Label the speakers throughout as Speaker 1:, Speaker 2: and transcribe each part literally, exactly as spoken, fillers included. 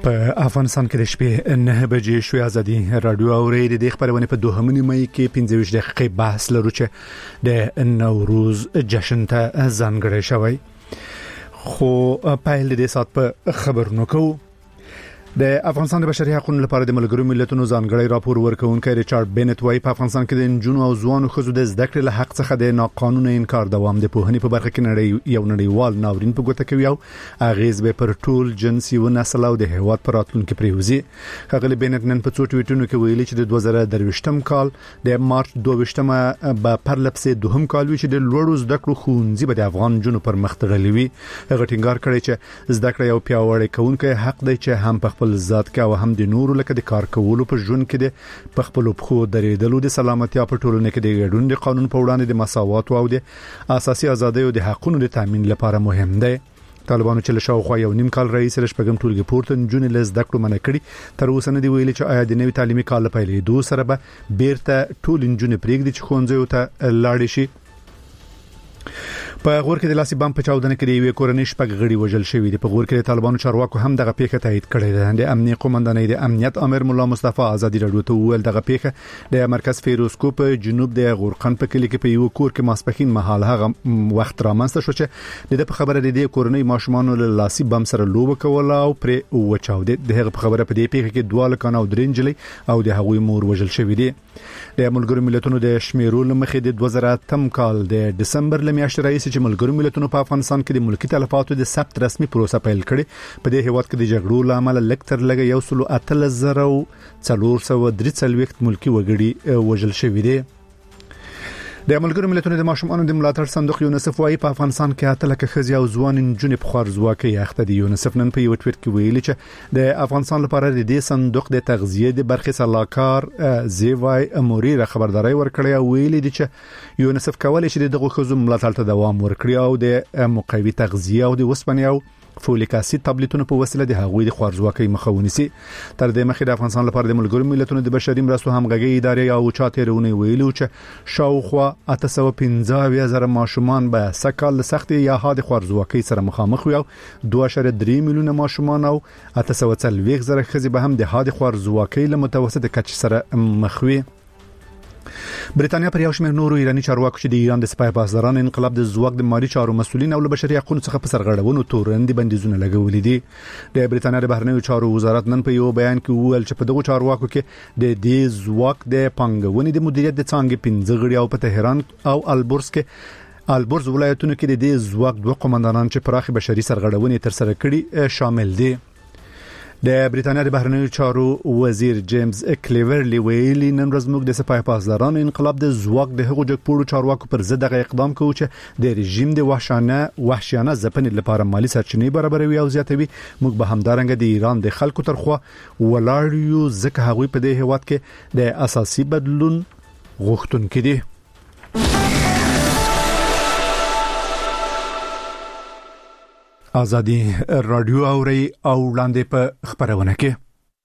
Speaker 1: په افغانستان کې د شپې نه بجې شوې ازادي رادیو اوري د خبرونه په دوهمنی مې کې پنځه ویشت دقیقې بحث لرو چې د نوروز جشن ته ځانګړی شوی خو په دې سات په خبرونو کوو د افغانستان د بشري حقوقو لپاره د ملګرو ملتونو ځانګړی راپور ورکونکي ریچارډ بینټ وايي په افغانستان کې د جنونو او ځوانو ښځو د زده کړې له حق څخه د ناقانونه انکار دوام د پوهنې په برخه کې نړۍ یو نړیوال ناورین په ګوته کوي او اغیز به پر ټول جنسي او نسل او د هیواد پر راتلونکو پریوزي خغلی بینټ نن په څو ټویټونو کې ویلي چې د دوه زره درویشتم کال د مارچ دوه به پر لپسې دوهم کال وی چې د لوړو زده کړو خوندزي به د افغان جنونو پر مخ تړلې وي هغه ټینګار کړی چې زده کړې او پیاوړی کوونکي حق دی چې هم په خپل ذات کې او هم د نورو لکه د کار کولو په ژوند کې د خپل خو درېدلو د سلامتیا په ټولنه کې د ګډون د قانون په وړاندې د مساوات او د اساسي ازادۍ او د حقوقو د تضمین لپاره مهم دی طالبانو چې له شاوخوا یو نیم کال رئیس رشپګم ټولګي پورته جون لز د کړو منع کړي تر اوسه نه دی ویلي چې آیا د نوي تعلیمي کال په پیلې دوه سره به بیرته ټول جون پرېږدي چې خونځو ته لاړ شي په غور کې د لاسي بم په چاودنه کې د یوې کورنۍ شپږ غړي وژل شوی دی په غور کې د طالبانو چارواکو هم دغه پیښه تایید کړې ده د امنیت قومندانۍ د امنیت امر مولا مصطفی ازادي رادیو ته ویل دغه پیښه د مرکز فیروزکوپ جنوب د غورقن په کلی کې په یو کور کې ماسپخین مهال هغه وخت رامنځته شو چې د په خبره د کورنۍ ماشومان له لاسي بم سره لوب کول او پر وچاود دغه په خبره په دې پیښه کې دوه لکان او درنجلې او د هغوی مور وژل شوی دی د ملګرو ملتونو د شمیرو لمخې د دوه زره اتم کال د دسمبر لمیاشتې رئیس چې ملګرو ملتونو په افغانستان کې د ملکی تلفاتو د ثبت رسمي پروسه پیل کړي په دې هیواد کې د جګړو لامل لکتر لګ یو سلو اتل زره او څلور سوه درې څلوېښت ملکی وګړي وژل شوی دي د ملګرو ملتونو د ماشومانو د ملاتړ صندوق یونیسف وايي په افغانستان کې اتل کې خزي او ځوان نجونې په خوارزواکۍ اخته دي یونیسف نن په یو ټویټ کې ویلي چې د افغانستان لپاره د دې صندوق د تغذیه د برخې سلاکار زیوای اموري خبرداري ورکړی او ویلي دي چې یونیسف کولای شي دغه خزو ملاتړ ته دوام ورکړي او د مقوي تغذیه او د وسپنې او فولیک اسید ټابلیټونو په وسیله د هغوی د خوارزواکۍ مخه ونیسي تر دې مخکې د افغانستان لپاره د ملګرو ملتونو د بشري مرستو همغږي ادارې او چاترونه ویلو چې شاوخوا اته سوه پنځه زره ماشومان به سکهال سختي یا حاد خوارزواکۍ سره مخامخ وي او دوه اعشاریه درې میلیونه ماشومان او اته سوه څلوېښت زره ښځې به هم د حاد خوارزواکۍ له متوسط کچ سره مخ وي برېټانیا پر یو شمېر نورو ایرانی چارواکو چې د ایران د سپای پاسداران انقلاب د ځواک د مالی چارو مسولین او له بشري حقوقو څخه په سرغړونو تورندې بندیزونه لګولې دي د برېټانیا د بهرنیو چارو وزارت نن په یو بیان کې وویل چې په دغه چارواکو کې د دې ځواک د پنګونې د مدیریت د څانګې پنځه غړي او په تهران او البرز کې البرز ولایتونو کې د دې ځواک دوه قومندانان چې پراخي بشري سرغړونې تر سره کړي شامل دي د برېټانیا د بهرنیو چارو وزیر جیمز کلیورلی ویلي نن ورځ موږ د سپای پاسداران انقلاب د ځواک د هغو جګپوړو چارواکو پر ضد غو اقدام کوو چې د رژیم د وحشانه وحشیانه ځپنې لپاره مالی سرچینې برابروي او زیاتوي موږ به همدارنګه د ایران د خلکو ترخوا ولاړیو ځکه هغوی په دې هیواد کې د اساسي بدلون غوښتونکي دي ازادي رادیو اوري او وړاندې په خبرونه کې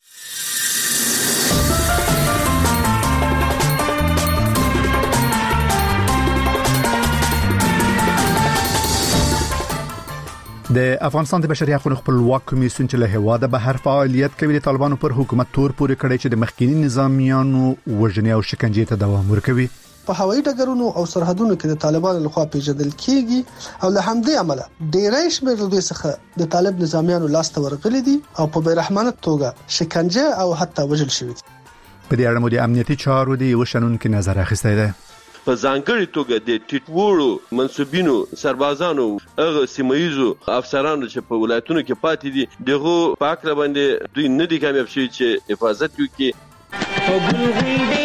Speaker 1: د افغانستان د بشري حقوقو خپلواک کمیسیون چې له هواده بهر فعالیت کوي د طالبانو پر حکومت تور پورې کړی چې د مخکینی نظامیانو وژنې او شکنجې ته دوام ورکوي
Speaker 2: په هوایي ډګرونو او سرحدونو کې د طالبانو لخوا پیژندل کیږي او له همدې عمله ډېرای شمېر دوی څخه د طالب نظامیانو لاس ته ورغلي دي او په بیرحمانه توګه شکنجه او حتی وژل شوي دي
Speaker 1: په دې اړه مو د امنیتي چارو د یو شنونکو نظر اخیستی دی
Speaker 3: په ځانګړي توګه د ټیټوړو منسوبینو سربازانو هغه سیمایزو افسرانو چې په ولایتونو کې پاتې دي دغه پاکره باندې دوی نه دي کامیاب شوي چې حفاظت وکړي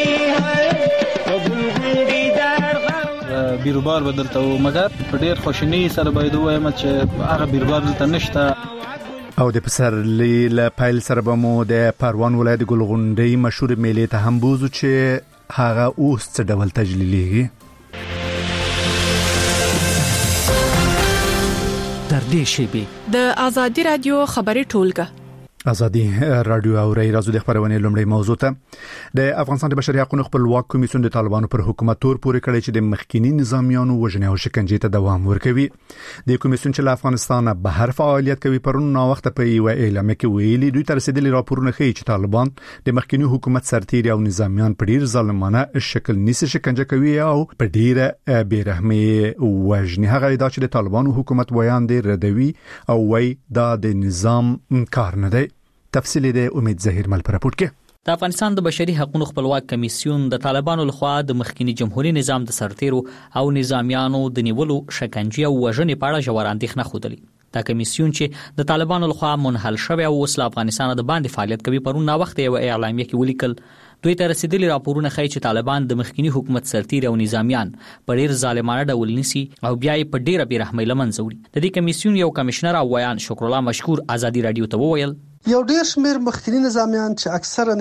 Speaker 4: بیروبار بدلته و مګر په ډېر خوشنی سره باید وایم چې هغه بیروبار دلته نشته
Speaker 1: او د پسرلی له پایل سره به مو د پروان ولایت ګلغونډۍ مشهور میلې ته هم بوزو چې هغه اوس څه ډول تجلیلیږي
Speaker 5: تر دې شی به
Speaker 6: د ازادي رادیو خبري ټولګه
Speaker 1: ازادي رادیو اوري راځو د خبرونه لومړی موضوع ته د افغانستان د بشري حقوقو خپلواک کمیسیون د طالبانو پر حکومت تور پورې کړی چې د مخکینی نظامیانو وژنې او شکنجې ته دوام ورکوي. د کمیسیون چې له افغانستان بهر فعالیت کوي پرون نو وخت په یو اعلامیه کې ویلي دوی تر رسیدلي راپورونه ښیي چې طالبان د مخکینی حکومت سرتیري او نظامیان په ډیر ظالمانه شکل نیسي شکنجه کوي او په ډیره بیرحمي وژنې. هغه ادعا چې د طالبانو حکومت ویان دی ردوي او وای دا د نظام کار نه دی. تفصیل د امید ظهیر مل پر راپور کې
Speaker 5: د افغانستان د بشري حقوقو خپلواک کمیسیون د طالبانو لخوا د مخکینی جمهوریت نظام د سرتیرو او نظامیانو د نیولو شکنجې او وژنې په اړه ژور اندېښنه خوده. دا کمیسیون چې د طالبانو لخوا منحل شوی او وسله افغانستان د باندې فعالیت کوي پرون نا وخت یو اعلامیه کې ولیکل دوی ته رسیدلي راپورونه ښیي چې طالبان د مخکینی حکومت سرتیري او نظامیان په ډیر ظالمانه ډول نیسي او بیا یې په ډیره بیرحمۍ له منځه وړي. د دې کمیسیون یو کمشنر او ویان شکر الله مشکور ازادي رادیو ته وویل
Speaker 2: یو ډیر شمیر مخکینی نظامیان چې اکثرا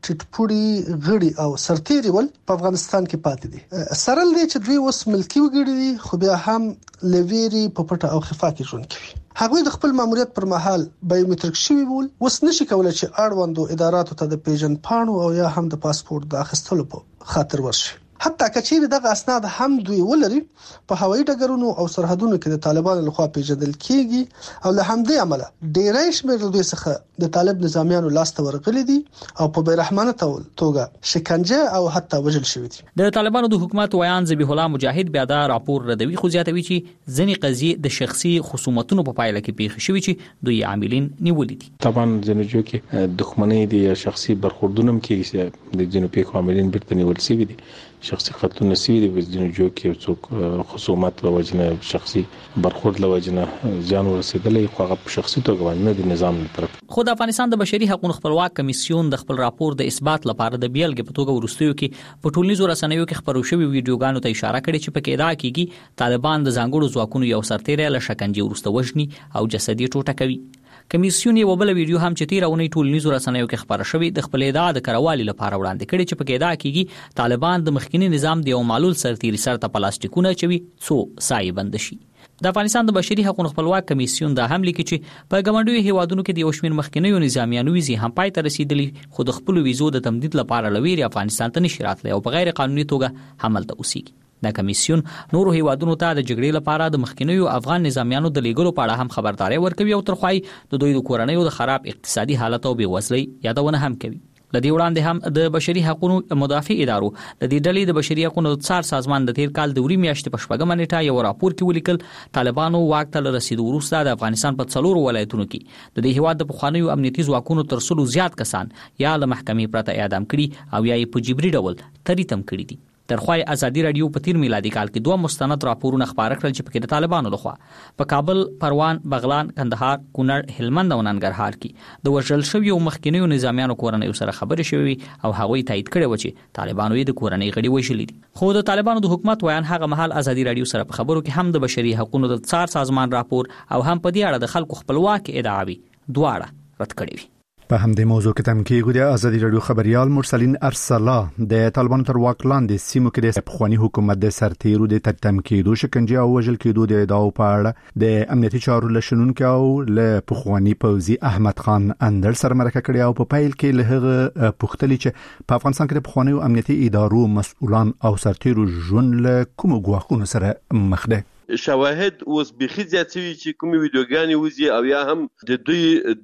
Speaker 2: ټټپوړي غړي او سرتیري ول په افغانستان کې پاتې دي. سرل دي چې دوی اوس ملکی وګړي دي خو بیا هم لویری په پټه او خفا کې ژوند کوي. هغوی د خپل ماموریت پر مهال بایومټریک شوی ول اوس نشي کولای چې اړوندو اداراتو ته د پیژن پاڼو او یا هم د پاسپورت د اخیستلو په خاطر ورشي. حتی کچېری دغه اسناد هم دوی ولري په هوایي ډګرونو او سرحدونو کې د طالبانو لخوا پیژندل کیږي او له همدې عمله ډیرای شمیر دوی څخه د طالب نظامیانو لاس ته ورغلي دي او په بیرحمانه توګه شکنجه او حتی وژل شوی دي.
Speaker 5: د طالبانو د حکومت ویان ذبیح الله مجاهد بیا دا راپور ردوي خو زیاتوي چې ځینې قضیې د شخصي خصومتونو په پایله کې پیښ شوي چې دوی عاملین نیولې دي.
Speaker 6: طبعا ځینې جو کې دښمنۍ دي یا شخصي برخوردونه کې د ځینې پیښو عاملین بیرته نیول شوي دي. شخصي قتلونه سوي دي ځینې جو کې څوک خصومت له وجنه شخصي برخورد له وجنه ځان ورسېدلې خو هغه په شخصي توګه باندې د نظام له طرف.
Speaker 5: خو د افغانستان د بشري حقوقو خپلواک کمیسیون د خپل راپور د اثبات لپاره د بیلګې په توګه ورستیو کې په ټولنیزو رسنیو کې خبرو شوی ویډیوګانو ته اشاره کړې چې پکې ادعا کیږي طالبان د ځانګړو ځواکونو یو سرتیری له شکنجې وروسته وژني او جسدي ټوټه کوي. کمیسیون یو بل ویډیو هم چې تیر اونۍ ټولنیزو رسنیو کې خبره شوې د خپل ادعا د کروالي لپاره وړاندې کړي چې پکې ادعا کیږي طالبان د مخکینی نظام د یو معلول سرتیری سره ته پلاستیکونه چوي څو سای بند شي. د افغانستان د بشري حقوقو خپلواک کمیسیون دا هم لیکي چې په ګمنډوي هیوادونو کې د یو شمېر مخکینیو نظامیانو ویزې هم پای ته رسیدلي خو د خپل ویزو د تمدید لپاره لویری افغانستان ته نشي راتلی او په غیر قانوني توګه حمل ته اوسېږي. دا کمیسیون نورو هیوادونو ته د جګړې لپاره د مخکینیو افغان نظامیانو د لیګلو په اړه هم خبرداري ورکوي او ترخوای د دوی د کورنیو د خراب اقتصادي حالت او بېوزلۍ یادونه هم کوي. لدی وړاندې هم د بشري حقوقو مدافع ادارو د دې ډلې د بشري حقوقو څار سازمان د تیر کال د وری میاشتې په شپږمه نیټه یو راپور کې ولیکل طالبانو واک ته رسیدو وروسته د افغانستان په څلورو ولایتونو کې د دې هیواد د پخوانیو امنیتي ځواکونو تر څلو زیات کسان یا له محکمې پرته اعدام کړي او یا یې په جبري ډول تریتم کړي دي. ترخوای ازادي رادیو په تیر میلادي کال کې دوه مستند راپورونه خبره کړل چې پکې د طالبانو لخوا په کابل، پروان، بغلان، کندهار، کونړ، هلمند او ننګرهار کې د وژل شویو مخکینیو نظامیانو کورنیو سره خبرې شوې او هغوی تایید کړي و چې طالبانو یې د کورنۍ غړي وژلي دي. خو د طالبانو د حکومت ویان هغه مهال ازادي رادیو سره په خبرو کې هم د بشري حقوقو د څار سازمان راپور او هم په دې اړه د خلکو خپلواک ادعاوي دواړه رد کړي وي.
Speaker 1: په همدې موضوع کې تم کېږي د ازادي رادیو خبريال مرسلین ارسلا د طالبانو تر واک لاندې سیمو کې د پخوانی حکومت د سرتیرو د تم کېدو شکنجه او وژل کېدو د ادعاو په اړه د امنیتي چارو لشنونکو او له پخوانی پوځي احمد خان اندر سره مرکه کړې او په پایل کې له هغه پوښتنې چې په افغانستان کې د پخوانی امنیتي ادارو مسؤلان او سرتیرو ژوند له کوم ګواښونو سره مخ دي.
Speaker 3: شواهد اوس بخي زیات شوي چې کومې ویډیوګانې وزي او یا هم د دوی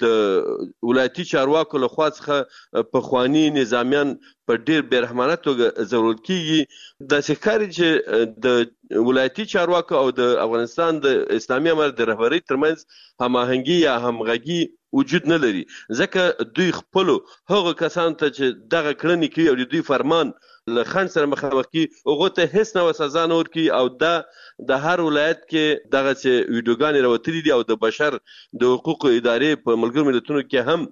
Speaker 3: د ولایتي چارواکو له خوا څخه پخوانی نظامیان په ډیر بیرحمانه توګه ضرورت کیږي. د ښکاری چې د ولایتي چارواکو او د افغانستان د اسلامي امارت د رهبرۍ ترمنځ هماهنګي یا همغږي وجود نه لري ځکه دوی خپل هغه کسان ته چې دغه کړنې کوي او دوی فرمان له خان سره مخامخ کی هغه ته هیڅ نو سزا نه ورکي او دا د هر ولایت کې دغه چې ویډیوګانې راوتلي دي او د بشر د حقوقو ادارې په ملګرو ملتونو کې هم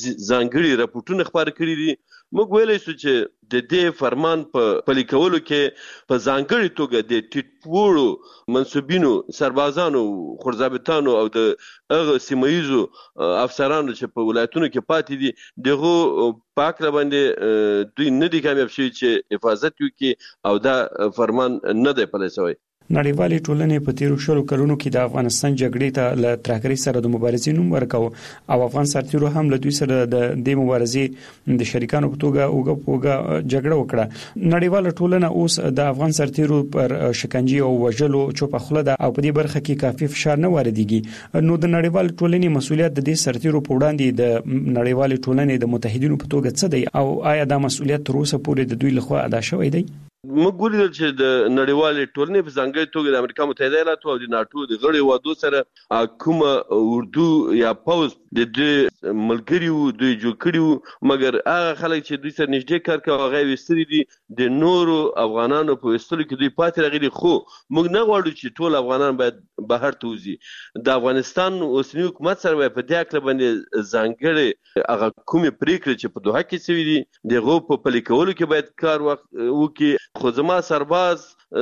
Speaker 3: ځانګړي راپورټونه خبر کړي دي. موږ ویلای شو چې د دې فرمان په پلي کولو کې په ځانګړي توګه د ټیټپوړو منسوبینو سربازانو خورځابطانو او د هغه سیمایزو افسرانو چې په ولایتونو کې پاتې دي دغه پاک را باندې دوی نه دي کامیاب شوي چې حفاظت وکړي او دا فرمان نه دی پلی شوی.
Speaker 7: نړیوالې ټولنې په تیرو شلو کلونو کې د افغانستان جګړې ته له ترهګرۍ سره د مبارزې نوم ورکاو او افغان سرتیرو هم له دوی سره د دې مبارزې د شریکانو په توګه اوګه پوګه جګړه وکړه. نړیواله ټولنه اوس د افغان سرتیرو پر شکنجه او وژلو چوپ خله ده او په دې برخه کې کافي فشار نه واردېږي. نو د نړیوال ټولنې مسؤلیت د دې سرتیرو په وړاندې د نړیوال ټولنې د متحدینو په توګه څه دی او آیا دا مسؤلیت تر اوسه پورې د دوی لخوا ادا شوی دی؟
Speaker 3: موږ ګورو چې د نړیوالې ټولنې په ځانګړي توګه د امریکا متحده ایالاتو او د ناتو د غړي وادو سره کومه اردو یا پوز د دې ملګریو دوی جوړ کړیو مګر هغه خلک چې دوی سره نږدې کار کوي هغه وستري دي د نورو افغانانو په وستلو کې دوی پاتې راغلي. خو موږ نه غواړو چې ټول افغانان باید بهر ته وځي. د افغانستان اوسنی حکومت سره په دې اړه باندې ځانګړي هغه کومې پریکړې چې په دوحه کې شوې دي دغه په پلي کولو کې باید کار وکړي. خو زما سرباز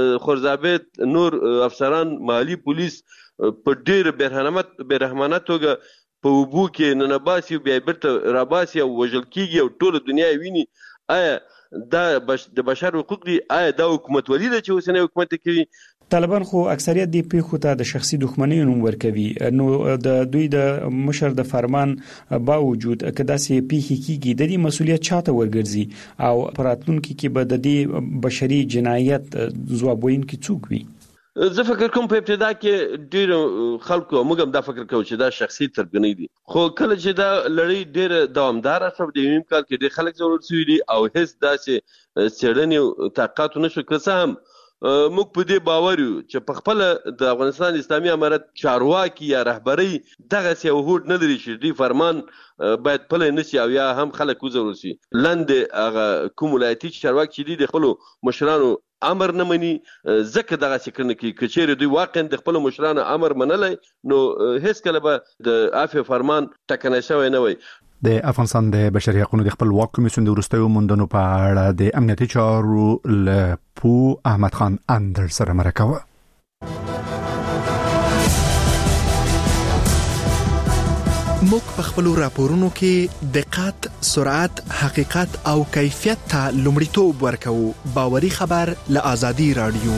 Speaker 3: خورزابت نور افسران مالی پولیس په ډېر برحمانه توګه په وبو کې ننباسي بیا بیرته راباسي او وژل کیږي او ټول دنیا ویني. آیا دا د بشر حقوق دي؟ آیا دا حکومت ولې چې اوسنی حکومت کوي؟
Speaker 7: طالبان خو اکثریت دی پیښو ته د شخصي دښمنۍ نوم ورکوي. نو د دوی د مشر د فرمان باوجود کدا سي پیښې کیږي د دې مسولیت چاته ورګرځي او پراتلونکو کې به د دې بشري جنایت ځوابوین کې څوک وي؟
Speaker 3: زه فکر کوم په ابتدا کې ډیر خلکو موږ هم دا فکر کوو چې دا شخصي ترګنۍ دي. خو کله چې دا لړۍ ډیر دوامدار شوه د یویم کال کې ډیر خلک ضرورت شوي دي او هیڅ داسې څېړنې طاقت نشو کړی. هم موږ په دې باور یو چې په خپل د افغانستان اسلامي امارت چارواکي یا رهبري دغه سی وهود نه لري چې دی فرمان باید پله نشي او یا هم خلک وزرو شي. لاندې هغه کوم ولایتي چارواکي چې دی د خپل مشرانو امر نه مني ځکه دغه څه کوي چې کچېره دوی واقعا د خپل مشرانو امر منلای نو هیڅ کله به د عفو فرمان ټکنه شوی نه وي.
Speaker 1: د افغانستان د بشري حقوقو د خپلواک کمیسیون د وروستیو موندنو په اړه د امنیتي چارو له پو احمد خان اندر سره مرکه وه.
Speaker 8: موږ په خپل راپورونو کې دقت، سرعت، حقیقت او کیفیت ته لومړیتوب ورکوو. باوري خبر له آزادي رادیو.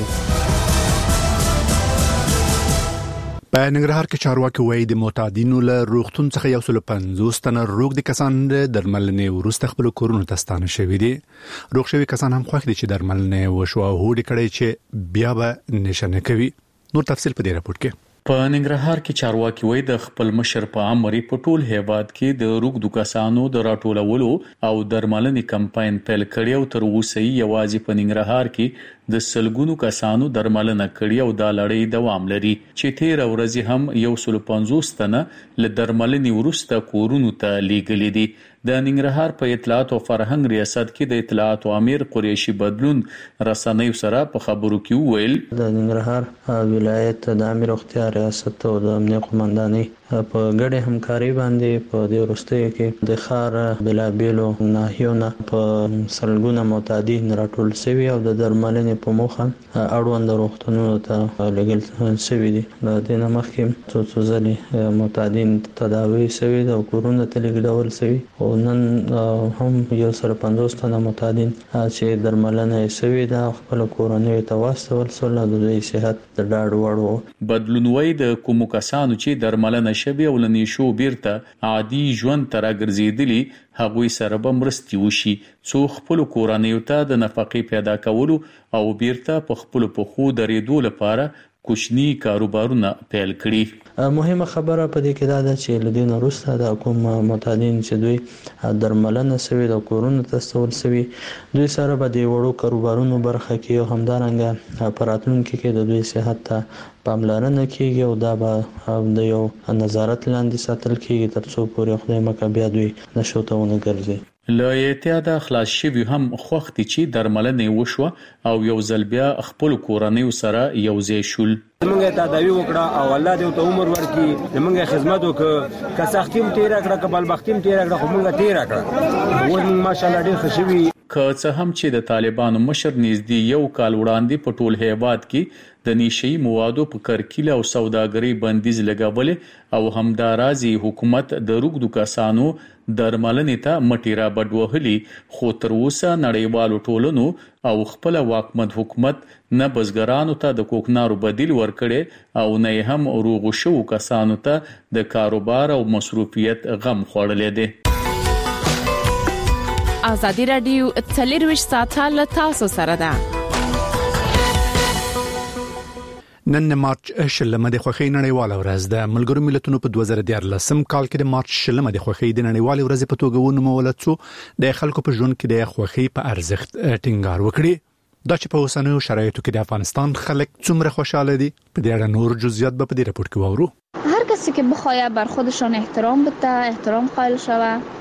Speaker 1: په ننګرهار کې چارواکي وایي د معتادینو له روغتون څخه یو سل پنځوس تنه روغ دي کسان د درملنې وروسته خپل کورونو ته ستانه شوي دي. روغ شوي کسان هم خوښ دي چې درملنې وشو او هوډ کړي چې بیا به نشنه کوي. نور تفصیل په دې راپور کې.
Speaker 9: په ننګرهار کې چارواکي وایي د خپل مشر په امر په ټول هیواد کې د روغ کسانو د راټولولو او درملنې کمپاین پیل کړی او تر اوسه یوازې په ننګرهار کې د سلګونو کسانو درملنه کړی او دا لړۍ دوام لري چې تیر ورځ هم یو سل پنځوس تنه له درملنې وروسته کورونو ته لیږلي دي. د ننګرهار په اطلاعات او فرهنګ ریاست کې د اطلاعات او امیر قریشي بدلون رسنیو سره په خبرو کې وویل
Speaker 10: د ننګرهار ولایت د امیر اختیار ریاست او د امنیت قومندانۍ په ګډه همکاري باندې په دې وروستیو کې د ښار بلابیلو ناحیونو په سلګونه معتادین راټول شوي او د درملنې په موخه اړوند روغتونونو ته لېږل شوي دي. د دې نه مخکې څو څو ځلې معتادین تداوي شوي دي او کورونو ته لېږدول شوي او نن هم یو سل پنځوس تنه معتادین چې درملنه یې شوې ده خپل کورنیو ته واستول شول او د دوی صحت د ډاډ وړ و.
Speaker 9: بدلون وایي د کومو کسانو چې درملنه شوي او لنی شو بیرته عادي ژوند ته راګرځېدلي هغوی سره به مرستې وشي څو خپل کورنیو ته د نفقې پیدا کولو او بیرته په خپل پخو درېدو لپاره کوچني کاروبارونه پیل کړي.
Speaker 10: مهمه خبره په دې کې دا ده چې لدین وروسته د کوم معتادین چې دوی درملنه شوي د کورونو ته استول شوي دوی سره به د وړو کاروبارونو برخه کې او همدارنګه په راتلونکي کې د دوی صحت ته پاملرنه کیږي او دا به د یو نظارت لاندې ساتل کیږي تر څو پورې خدای مکه بیا دوی نشو ته ونه ګرځي.
Speaker 9: له اعتیاده خلاص شوي هم خوښ دي چې درملنه وشوه او یو ځل بیا خپل کورنیو سره یو ځای شول.
Speaker 11: موږ تداوی وکړه او الله دې ته عمر ورکړي موږ خدمت وکړه که سختیم تیر کړه که بلبختیم تیر کړه خو موږ تیر کړه و موږ ماشاءالله ډېر خوشوي.
Speaker 9: که څه هم چې د طالبانو مشر نږدې یو کال وړاندې په ټول هیواد کې د نشئی موادو په کرکیله او سوداګرۍ بندیز لګولې او همدارازي حکومت د روغدو کسانو درملنې ته مټی را بډوهلي، خو تر اوسه نړیوالو ټولنو او خپل واکمن حکومت نه بزګرانو ته د کوکنارو بدیل ورکړي او نه هم روغو شو کسانو ته د کاروبار او مصروفیت غم خوړلې دي.
Speaker 12: ازادي رادیو څلرویشت ساعته له تاسو سره ده.
Speaker 1: نن مارچ شلمه د خوښۍ نړیواله ورځ ده. ملګرو ملتونو په دوه زره دیارلسم کال کې د مارچ شلمه د خوښۍ د نړیوالې ورځې په توګه ونومول څو د خلکو په ژوند کې د خوښۍ په ارزښت ټینګار وکړي. دا چې په اوسنیو شرایطو کې د افغانستان خلک څومره خوشاله دي، په دې اړه نور جزئیات به په دې راپور کې واورو.
Speaker 13: هر کسی که بخواد بر خودشان احترام بده، احترام قائل شود،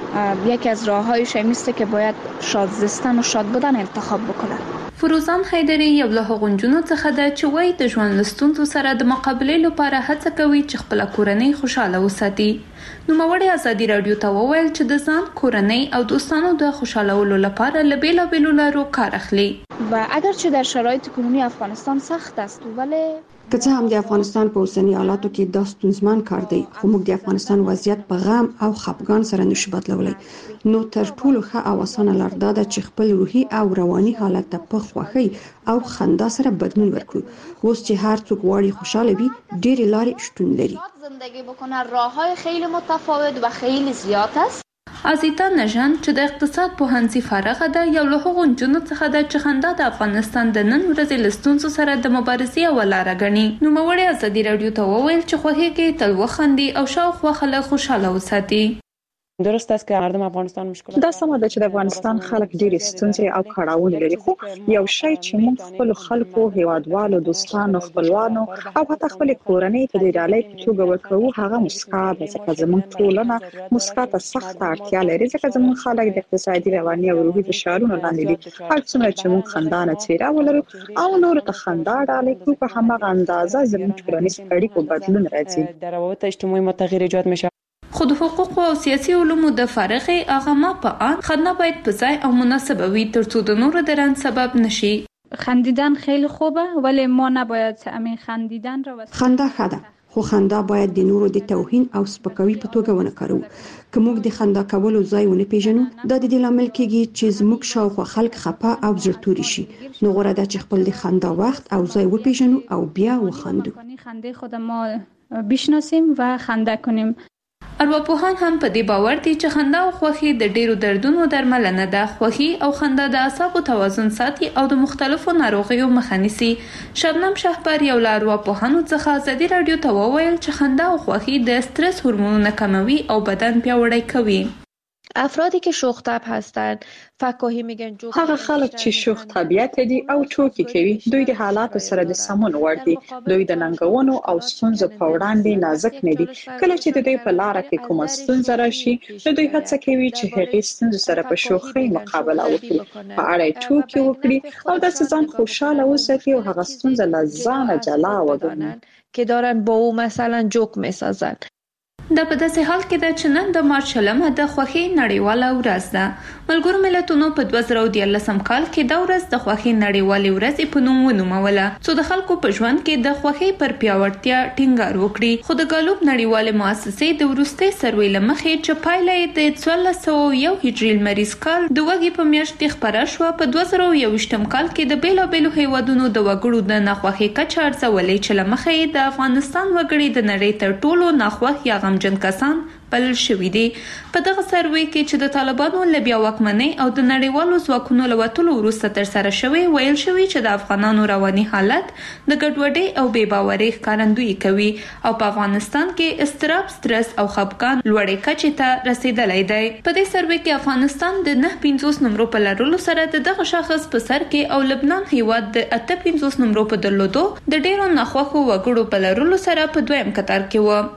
Speaker 13: یکی از راههایش این است که باید شاد زیستن و شاد بودن انتخاب بکنه.
Speaker 14: فروزان حیدری یو له غونجونو څخه ده چې وایي د ژوند لستونزو سره د مقابلې لپاره هڅه کوي چې خپل کورنۍ خوشاله وساتي. نو موړي ازادي رادیو ته وویل چې د ځان کورنۍ او دوستانو د خوشالولو لپاره له بیلابیلو لارو کار اخلي.
Speaker 13: و اگرچه در شرایط کنونی افغانستان سخت است ولی
Speaker 15: که څه هم د افغانستان په اوسنی حالاتو کې دا ستونزمن کار دی، خو موږ د افغانستان وضعیت په غم او خپګان سره نشو بدلولی. نو تر ټولو ښه او اسانه لار دا ده چې خپل روحي او رواني حالت ته په خوښۍ او خندا سره بدلون ورکړو. اوس چې هر څوک غواړي خوشاله وي، ډېرې لارې شتون لري.
Speaker 13: زندگی بکنه راههای خیلی متفاوت و خیلی زیاد است.
Speaker 14: ازیتا نژان چې د اقتصاد پوهنځي فارغه ده، یو له هغو نجونو څخه ده چې خندا د افغانستان د نن ورځې له ستونزو سره د مبارزې یوه لاره ګڼي. نوموړې ازادي راډیو ته وویل چې خوښۍ کې تل وخندي او شاوخوا خلک خوشاله وساتي.
Speaker 16: درست است که مردم افغانستان مشکلات
Speaker 17: دا سمه ده چې د افغانستان خلک ډېرې ستونزې او کړاوونه لري، خو یو شی چې موږ خپل خلکو، هیوادوالو، دوستانو، خپلوانو او حتی خپل کورنۍ ته د ډالۍ په توګه ورکوو هغه مسکا ده. ځکه زموږ ټولنه مسکا ته سخته اړتیا لري، ځکه زموږ خلک د اقتصادي، رواني او روحي فشارونو لاندې دي. هر څومره چې موږ خندانه څېره ولرو او نورو ته خندا ډالۍ کړو، په هماغه اندازه زموږ ټولنیز اړیکو بدلون راځي.
Speaker 16: در روابط اجتماعی ما تغییر ایجاد میشه.
Speaker 14: خود حقوق او سیاسي علومو د فارغې اغما په ان خندا باید په ځای او مناسبه وي ترڅو د نورو درن سبب نشي.
Speaker 18: خندیدن خیلی خوبه ولی ما نباید همین خندیدن رو
Speaker 15: خندا ښه ده، خو خندا باید د نورو د توهین او سپکاوي په توګه ونه کاروو. که موږ د خندا کولو ځای ونه پیژنو، دا د دې لامل کېږي چې زموږ شاوخوا خلک خپه او زړه توري شي. نو غوره ده چې خپل د خندا وخت او ځای وپیژنو او بیا وخندو.
Speaker 18: خنده خود ما بشناسیم و خنده کنیم.
Speaker 14: ارواپوهان هم په دې باور دي چې خندا او خوښي د ډیرو دردونو درملنه ده. خوښي او خندا د اعصابو توازن ساتي او د مختلفو ناروغیو مخه نیسي. شبنم شهبر یو له ارواپوهانو څخه ازادي راډیو ته وویل چې خندا او خوښي د استرس هورمونونه کموي او بدن پیاوړی کوي.
Speaker 13: افرادی که شوخ طبع هستند فکاهی میگن جوک.
Speaker 17: هغه خلک چې شوخ طبیعت دي او ټوکې کوي، دوی د حالاتو سره د سمون وړ دي. دوی د ننګونو او ستونزو په وړاندې نازک نه دي. کله چې د دوی په لاره کې کومه ستونزه راشي، نو دوی هڅه کوي چې هغې ستونزو سره په شوخۍ مقابله وکړي، په اړه یې ټوکې وکړي او داسې ځان خوشاله وساتي او هغه ستونزه له ځانه جلا وګڼي
Speaker 13: که دارن با او مثلا جوک میسازن.
Speaker 14: دا په داسې حال کې ده چې نن د مارچ شلمه د خوښۍ نړیواله ورځ ده. ملګرو ملتونو په دوه زره دیارلسم کال کې دا ورځ د خوښۍ نړیوالې ورځې په نوم ونوموله څو د خلکو په ژوند کې د خوښۍ پر پیاوړتیا ټینګار وکړي. خو د ګالوب نړیوالې مؤسسې د وروستي سروې له مخې چې پایله یې د څوارلس سوه یو هجري لمریز کال د وږي په میاشت کې خپره شوه، په دوه زره یوویشتم کال کې د بیلابیلو هیوادونو د وګړو د ناخوښۍ کچه ارزولې چې له مخې یې د افغانستان وګړي د نړۍ تر ټولو ناخوښ یا غمجن کسان بلل شوي دي. په دغه سروې کې چې د طالبانو له بیا واکمنۍ او د نړیوالو ځواکونو له وتلو وروسته ترسره شوی، ویل شوي چې د افغانانو رواني حالت د ګډوډۍ او بې باورۍ ښکارندویي کوي او په افغانستان کې اضطراب، سترس او خپګان لوړې کچې ته رسیدلی دی. په دې سروې کې افغانستان د نه پنځوس نمرو په لرلو سره د دغه شاخص په سر کې او لبنان هیواد د اته پنځوس نمرو په درلودو د ډیرو ناخوښو وګړو په لرلو سره په دویم کتار کې و.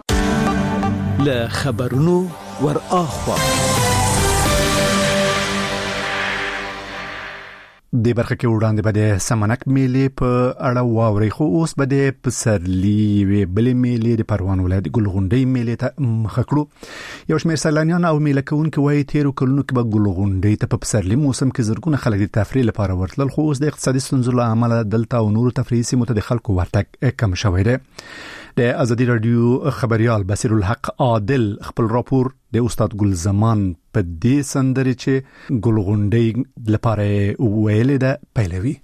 Speaker 8: له خبرونو ور اخوا
Speaker 1: د برخه کې وړاندې به د سمنک میلې په اړه واوري، خو اوس به د پسرلی وی بلې میلې د پروان ولایت ګلغونډۍ میلې ته مخ کړو. یو شمېر سیلانیان او میله کوونکي وایي تیرو کلونو کې به ګلغونډۍ ته په پسرلی موسم کې زرګونه خلک د تفریح لپاره ورتلل، خو اوس د اقتصادي ستونزو له امله دلته او نورو تفریحي سیمو ته د خلکو ورتګ کم شوی دی. د ازادي رادیو خبريال بصیر الحق عادل خپل راپور د استاد ګل زمان په دې سندرې چې ګلغونډۍ لپاره ویل ده پیلوي.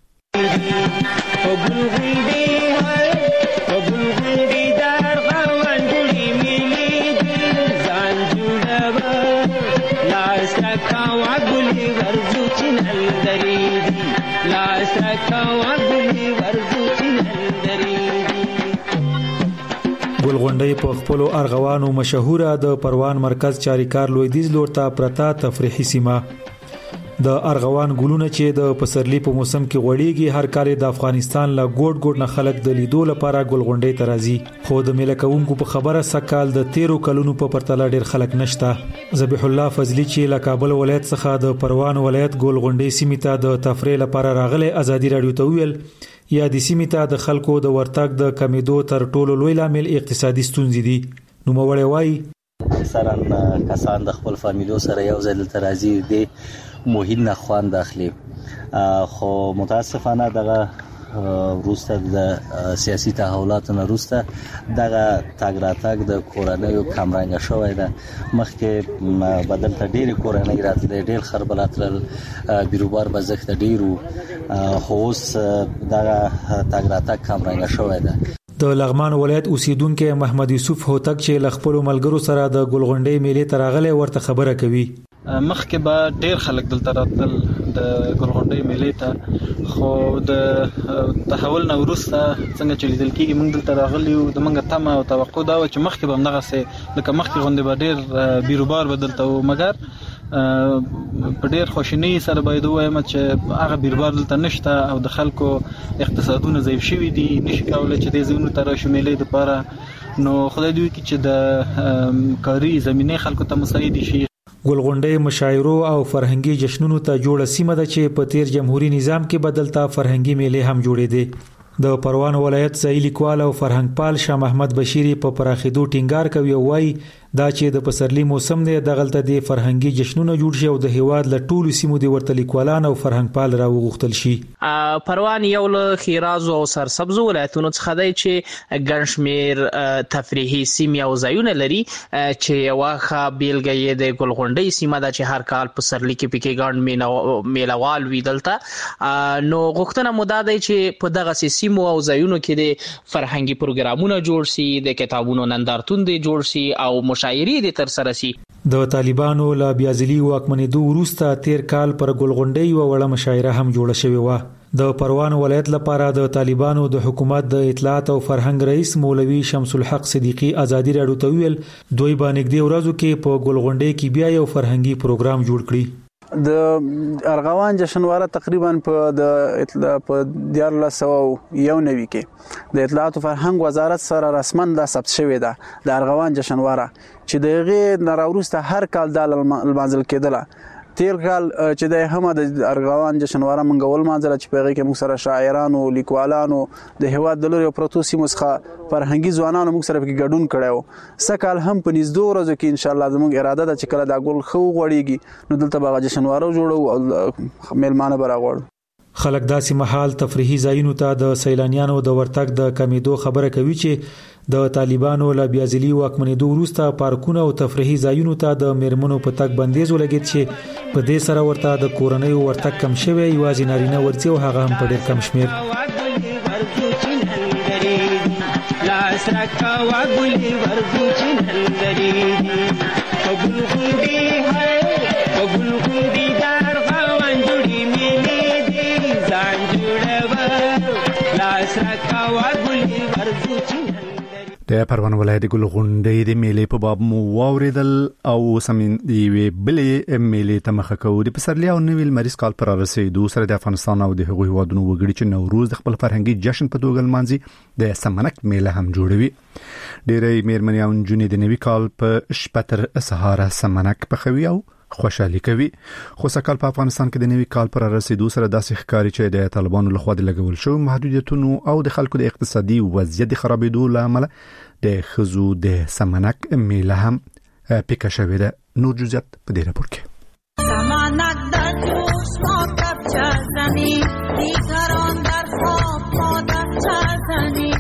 Speaker 19: ګلغونډۍ په خپل ارغوانو مشهوره د پروان مرکز چاریکار لویدیز لور ته پرتا تفریحي سیمه. د ارغوان ګلونه چې د پسرلی په موسم کې غوړیږي هر کال د افغانستان له ګوټ ګوټ نه خلک د لیدو لپاره ګلغونډۍ ته راځي، خو د میله کوونکو په خبره سکهال د تیرو کلونو په پرتله ډیر خلک نشته. ذبیح الله فضلی چې له کابل ولایت څخه د پروان ولایت ګلغونډۍ سیمې ته د تفریح لپاره راغلی ازادي رادیو ته ویل یا د سیمې ته د خلکو د ورتګ د کمیدو تر ټولو لوی لامل اقتصادي ستونزې دي. نو موړی وایي
Speaker 20: سران کسان د خپل فامیلو سره یو ځای دلته راځي د موهین نه خوان داخلي، خو متاسفانه دغه روسته د سیاسي تحولاتو نه روسته دغه تاګ راتګ د کورنیو کمرنګ شوی ده. مخکې بدل ته ډېری کورنۍ راتلې، ډېر خربلاتل بیروبار بزخت ډېرو، خو اوس دغه تاګ راتګ کمرنګ شوی ده.
Speaker 19: د لغمان ولایت اوسیدونکو محمد یوسف هوتک چې ل خپل ملګرو سره د ګلغونډۍ میلې ته راغلی ورته خبره کوي.
Speaker 4: مخکې به ډیر خلک دلته راتل د ګلغونډۍ میلې ته، خو د تحول نه وروسته څنګه چې لیدل کېږي موږ دلته راغلي یو، د موږ تمه او توقع دا و چې مخکې به همدغسې لکه مخکې غوندې به ډیر بیروبار به دلته و، مګر په ډیر خوشنۍ سره باید ووایم چې هغه بیروبار دلته نشته او د خلکو اقتصادونه ضعیف شوي دي، نشي کولی چې دې ځایونو ته راشي میلې دپاره. نو خدای دې وکړي چې د کاري زمینې خلکو ته مساعد شي.
Speaker 19: ګلغونډۍ مشاعرو او فرهنګي جشنونو ته جوړه سیمه ده چې په تیر جمهوریت نظام کې بدلتا فرهنګي میلې هم جوړېدې. د پروان ولایت ځای لیکوال او فرهنګ پال شاه محمد بشيري په پراخېدو ټینګار کوي او وايي دا چې د پسرلی موسم دی دغلته د فرهنګي جشنونو جوړ شي او د هیواد له ټولو سیمو د ورته لیکوالان او فرهنګ پال راوغختل شي.
Speaker 21: پروان یو له خیراز او سرسبز ولایتونو څخه دی چې ګڼشمیر تفریحي سیمې او ځایونه لري چې یوه ښه بیلګه یې د ګلغونډۍ سیمه ده چې هر کال پسرلی کې پکې ګڼ میلهوال وي دلته. نو غوښتنه مو دا دی چې په دغسې سیمو او ځایونو کې د فرهنګي پروګرامونه جوړ شي، د کتابونو نندارتون دی جوړ شي او شاعري دې تر سره شي.
Speaker 19: د طالبانو لا بیازلی واکمنېدو وروسته تیر کال پر ګلغونډۍ یوه وړه مشاعره هم جوړه شوې وه. د پروان ولایت لپاره د طالبانو د حکومت د اطلاعات او فرهنګ رئیس مولوي شمس الحق صدیقی ازادي رادیو ته ویل دوی باندې نږدې ورځو کې په ګلغونډۍ کې بیا یو فرهنګي پروګرام جوړ کړي.
Speaker 22: د ارغوان جشنواره تقریبا په د اطلاع په دیارلس سو یو نوي کې د اطلاعات او فرهنګ وزارت سره رسما د ثبت شوې ده د ارغوان جشنواره چې دغه نراوروسته هر کال د المنزل کېدله. تیر کال چې د هم د ارغوان جشنواره منګول مانځل چې په هغه کې موږ سره شاعرانو، لیکوالانو، د هیواد د لوري پروتو سیمو څخه فرهنګي ځوانانو موږ سره کې ګډون کړو. سکهال هم په نږدې ورځو کې ان شاء الله زموږ اراده ده چې کله دا ګل خو غوړیږي نو دلته به جشنواره جوړو او میلمانه براغوړو.
Speaker 19: خلک داسې محل تفریحي ځایونو ته د سیلانیانو د ورتګ د کمیدو خبره کوي چې د طالبانو له بیازلی واکمنېدو وروسته پارکونه او تفریحي ځایونو ته د میرمنو په تګ بندیز ولګېد چې په دې سره ورته د کورنیو ورتګ کم شوی، یوازې نارینه ورځي او هغه هم په ډېر کم شمیر.
Speaker 1: د پروان ولایت ګلغونډۍ د میلې په باب مو واوریدل او سمین دی بلې میلې ته مخه کوو. د پسرلی او نوي لمریز کال پر رسیدو سره د افغانستان او د هغوی هیوادونو وګړي چې نوروز د خپل فرهنګي جشن په توګه لمانځي د سمنک میله هم جوړوي. ډېرې میرمنې او نجونې د نوي کال په شپه تر سهاره سمنک پخوي او خوشحالي کوي. خو سکهال په افغانستان کې د نوي کال پر رسیدو سره داسې ښکاري چې د طالبانو لخوا د لګول شو محدودیتونو او د خلکو د اقتصادي وضعیت خرابېدو لامل د خزو د سمنک میله هم پیکه شوې ده. نور جزئیات په دې راپور کې.
Speaker 2: سمنک د جوش موقف چزنی دیگران در خواب مادر چزنی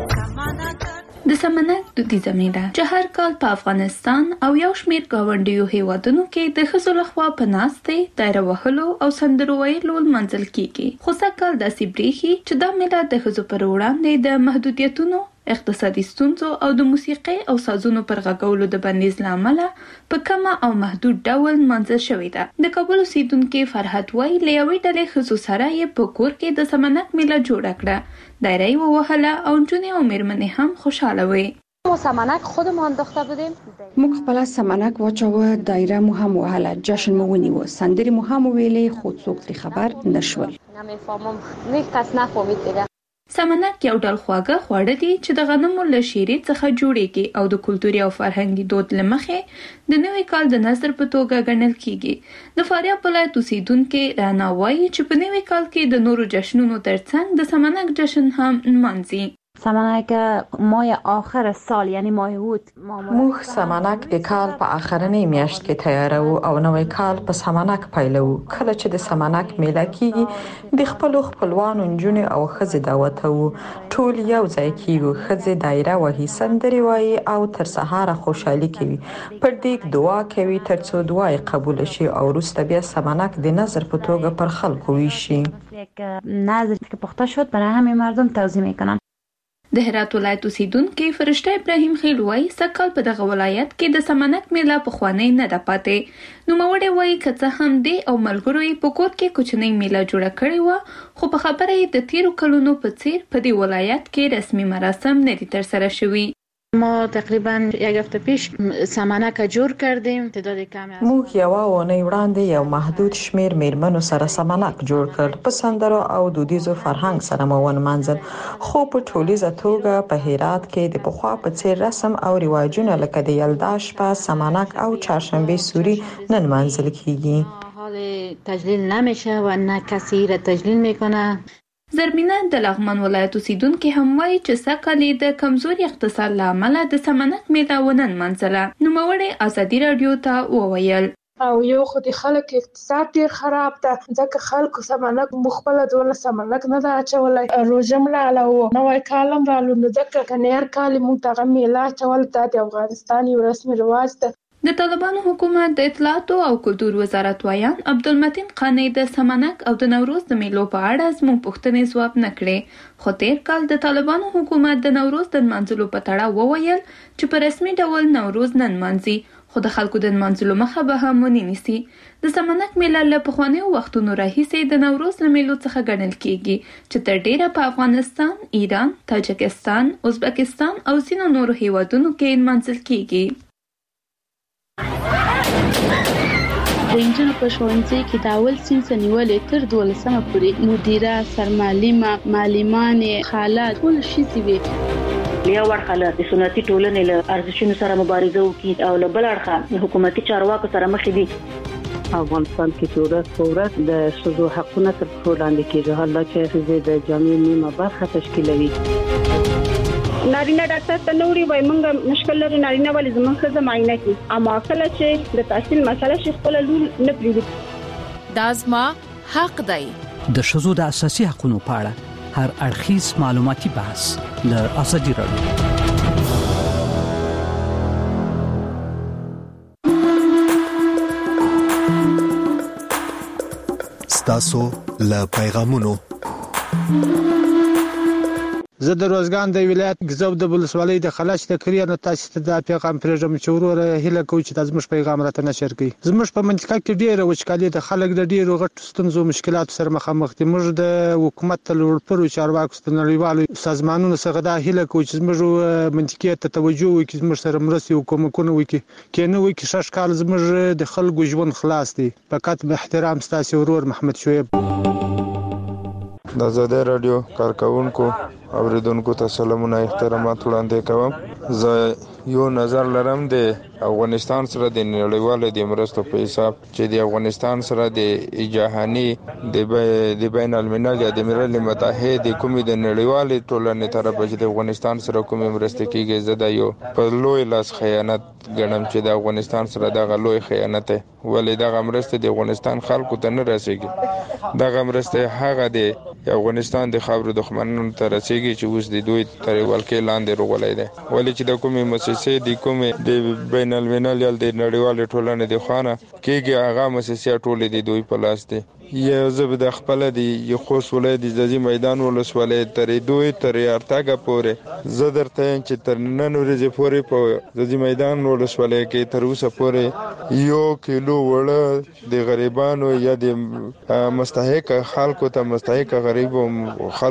Speaker 14: د سمنک دودیزه میله چې هر کال په افغانستان او یو شمېر ګاونډیو هیوادونو کې د ښځو لخوا په ناستې دایره وهلو او سندرو ویلو لمانځل کیږي. خو سږکال داسې برېښي چې دا میله د ښځو پر وړاندې د محدودیتونو، اقتصادي ستونزو او د موسیقۍ او سازونو پر غږولو د بندیز له امله په کمه او محدود ډول لمانځل شوې ده. د کابل اوسیدونکي فرحت وایي له یوې ډلې ښځو سره یې په کور کې د سمنک میله جوړه کړه. دایره یې ووهله او نجونې او میرمنې هم خوشحاله وې.
Speaker 6: ما سمنک خودمون انداخته بودیم.
Speaker 15: موږ خپل سمنک واچوه، دایره مو هم وهله، جشن مو ونیو، سندرې مو هم ویلې، خو څوک ترې خبر نشول.
Speaker 6: نمیفهمم، هیچ کس نفهمید دیگه.
Speaker 14: سمنک یو ډول خواږه خواړه دي چې د غنمو له شیرې څخه جوړیږي او د کلتوري او فرهنګي دود له مخې د نوي کال د نظر په توګه ګڼل کیږي. د فاریاب ولایت اوسیدونکي رانا وایي چې په نوي کال کې د نورو جشنونو ترڅنګ د سمنک جشن هم نمانځي.
Speaker 6: سمنک ماه آخر سال یعنی ماه اوت
Speaker 23: موږ سمنک د کال په آخرنۍ میاشت کې تیارو او نوې کال په سمنک پیلو. کله چې د سمنک میله کیږي د خپل خپلوانو نجونې او ښځې دعوت وو، ټول یو ځای کیږو، ښځې دایره وهي، سندرې وایي او تر سهار خوشحالي کوي، پر دې دعا کوي ترڅو دعا یې قبول شي او وروسته بیا سمنک د نظر په توګه پر خلکو ویشي.
Speaker 6: یک نظر که پخته شد برای همه مردم توزیع میکنن.
Speaker 14: د هرات ولایت اوسیدونکي فرشته ابراهیم خیل وایي سږکال په دغه ولایت کې د سمنک میله پخوانۍ نه ده پاتې. نوموړی وایي که څه هم دی او ملګرو یې په کور کې کوچنۍ میله جوړه کړې وه، خو په خبره یې د تیرو کلونو په څیر په دې ولایت کې رسمي مراسم نه دي ترسره شوي.
Speaker 6: ما تقریبا یک هفته پیش سمنک جور کردیم. تعداد کمی
Speaker 23: موږ یو اونۍ وړاندې یو محدود شمیر میرمنو سره سمنک جوړ کړ، په سندرو او دودیزو فرهنګ سره مو ونمانځل. خو په ټولیزه توګه په هرات کې د پخوا په څیر رسم او رواجونه لکه د یلدا شپه، سمنک او چهارشنبه سوری نه نمانځل کیږي.
Speaker 6: حال تجلیل نمیشه و نه کسی را تجلیل میکنه.
Speaker 14: زرمینه د لغمان ولایت اوسیدونکي هم وایي چې سږکال د کمزوري اقتصاد له امله د سمنک میله ونه نمانځله. نوموړی ازادي راډیو ته وویل
Speaker 24: او یو خو د خلک اقتصاد ډیر خراب ده، ځکه خلکو سمنک مخبله دونه سمنک نه ده اچولی. روژه ملاله و، نوی کالم رالو، نو ځکه کنه هر کال موږ دغه میله اچول دا د افغانستان یو رسمي رواج ده.
Speaker 14: د طالبانو حکومت د اطلاعاتو او کلتور وزارت وایان عبدالمتین قانی د سمنک او د نوروز د میلو په اړه زموږ پوښتنې ځواب نه کړې. خو تیر کال د طالبانو حکومت د نوروز د نمانځلو په تړاو وویل چې په رسمي ډول نوروز نه نمانځي، خو د خلکو د نمانځلو مخه به هم ونې نیسي. د سمنک میله له پخوانیو وختونو راهیسې د نوروز له میلو څخه ګڼل کیږي چې تر ډیره په افغانستان، ایران، تاجکستان، ازبکستان او ځینو نورو هیوادونو کې نمانځل کیږي.
Speaker 25: د انجونو په ښوونځي کې د اول صنف نیولې تر دولسمه پورې مدیره، سرمعلمه، معلمانې، خاله ټول ښځې وې.
Speaker 26: یو اړخه له سنتي ټولنې له ارزښتونو سره مبارزه وکړي او له بل اړخه حکومتي چارواکو سره مخ دي.
Speaker 27: افغانستان کې ورځ په ورځ د ښځو حقونه تر پښو لاندې کېږي، حالا چې ښځې د جامعې نیمه برخه تشکیلوي.
Speaker 28: نارینه ډاکټر ته نوري وای مونږه مشکل لري، نارینه ولې زموږ ښځه معاینه کوي، اما کله چې د تحصیل مسله شي خپل لور نه پریږدي.
Speaker 12: دا زما حق دی.
Speaker 29: د ښځو د اساسي حقوقو په اړه هر اړخیز معلوماتي بحث له ازادي راډیو.
Speaker 8: ستاسو له پیغامونو
Speaker 30: زه د روزګان د ولایت غزو د ولسوالۍ د خلاص د کریانو تاسو ته د پیغام پرېږم چې وروره هله کوي چې د زموږ پیغام راته نشر کړي. زموږ په منطقه کې ډېر وچکالي د خلک د ډېرو غټ ستونزو مشکلاتو سره مخامخ دي. موږ د حکومت ته لوړپوړو چارواکو ته نړیوالو سازمانونو څخه دا هله کوي چې زموږ منطقې ته توجه وکړي، زموږ سره مرستې او کومکونه وکړي، کینه وکړي شش کال زموږ د خلکو ژوند خلاص دي. فقط به احترام ستاسو ورور محمد شعیب.
Speaker 31: د آزادي رادیو کارکونکو اوریدونکو ته سلامونه احترامات وړاندې کوم. زه یو نظر لرم د افغانستان سره د نړیوالو د مرستو په حساب چې د افغانستان سره د جهاني د بین الملل یا د ملل متحد کومې د نړیوالې ټولنې طرفه چې د افغانستان سره کومې مرستې کیږي زده یو په لوی لاس خیانت ګڼم چې د افغانستان سره دغه لوی خیانت دی ولې دغه مرستې د افغانستان خلکو ته نه رسیږي دغه مرستې هغه دی افغانستان د خاورو دښمنانو ته رسیږي چې اوس د دوی تر ولکې لاندې روغلای دی ولې چې د کومې مؤسسې د کومې د بین الملل یا د نړیوالې ټولنې د خوانه کېږي هغه مؤسسې ټولې د دوی په لاس دي یا زه به د خپل د خوست ولایت د ځاځي میدان ولسوالۍ ترې دوی تر ارتګه پورې زه درته چې تر نن ورځې پورې په ځاځي میدان ولسوالۍ کې تر اوسه پورې یو کیلو وړه د غریبانو یا د مستحق خلکو ته مستحق غریبو